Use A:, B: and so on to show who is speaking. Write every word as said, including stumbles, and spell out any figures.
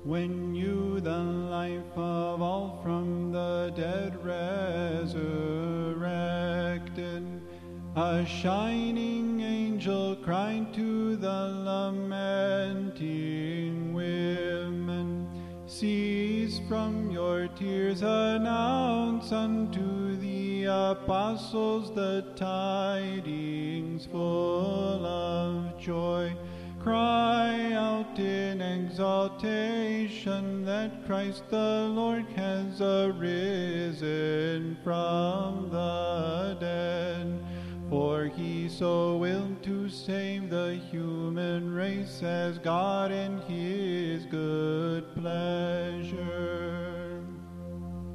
A: when you, the life of all from the dead resurrected, a shining angel cried to the lamenting women, cease from your tears, announce unto the apostles the tidings full of joy. Cry out in exaltation that Christ the Lord has arisen from the dead. For he so willed to save the human race as God in his good pleasure.